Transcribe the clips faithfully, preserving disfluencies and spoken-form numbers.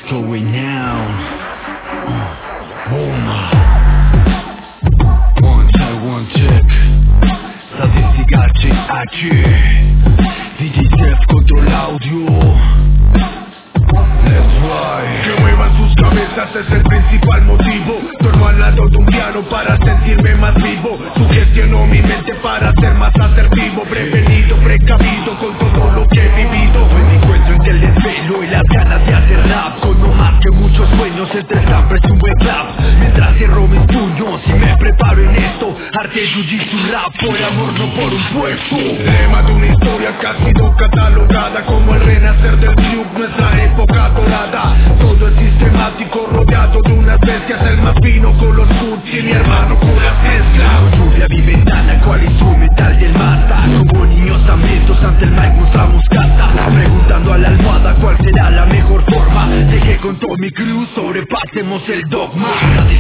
going down. Boom. One check, one check. Statystyka czy A Q. D J Jeff control audio. That's why. Que muevan sus cabezas es el principal motivo. Duermo al lado de un piano para sentirme más vivo. Sugestiono mi mente para ser más asertivo. Prevenido, precavido con todo lo que he vivido. Me encuentro entre el desvelo y las ganas de hacer rap. Con no más que muchos sueños, entre samples y un buen clap. Mientras cierro mis puños y me preparo en esto. Arte, jiu-jitsu, rap, por amor, no por un puesto. Lema de una historia que ha sido catalogada como el renacer del club, nuestra época dorada. Todo es sistemático, rodeado de unas bestias. El más fino con los hoods y mi hermano con las mezclas. Con lluvia mi ventana, cual instrumental del mata. Como niños hambrientos ante el mic mostramos casta. Preguntando a la almohada cuál será la mejor forma de que con todo mi crew sobrepasemos el dogma.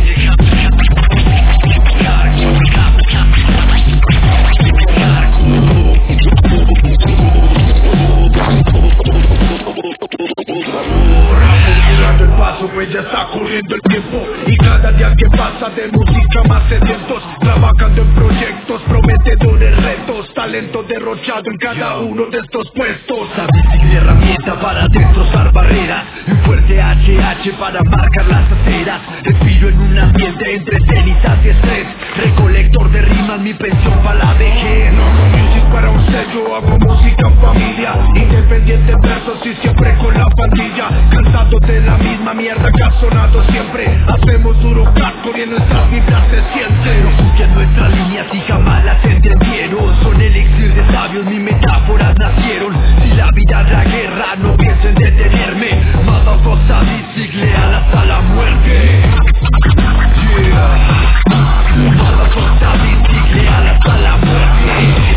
Pues ya está corriendo el tiempo y cada día que pasa de música más sedientos, trabajando en proyectos, prometedores retos, talento derrochado en cada uno de estos puestos. Statistic de herramienta para destrozar barreras, un fuerte H H para marcar las aceras. Respiro en un ambiente entre cenizas y estrés, recolector de rimas, mi pensión para la vejez. No hago music para un sello, hago música en familia, independiente en versos y siempre con la pandilla. Cansado de la misma mierda que ha sonado siempre, hacemos duro hardcore y en nuestras vibras se siente. No juzguen nuestras líneas y jamás las entendieron. Son elixir de sabios, mis metáforas nacieron. Si la vida es la guerra, no piensen detenerme. Motherfucker Statistic, leal hasta la muerte. Yeah. Motherfucker Statistic, leal hasta la muerte.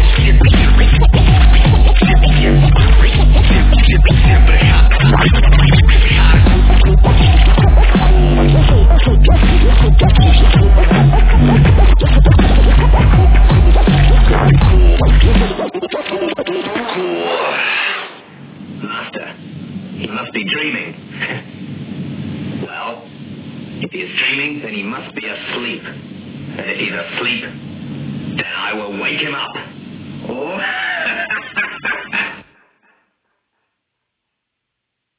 Siempre Master, he must be dreaming. Well, if he is dreaming, then he must be asleep. And if he's asleep, then I will wake him up. Oh.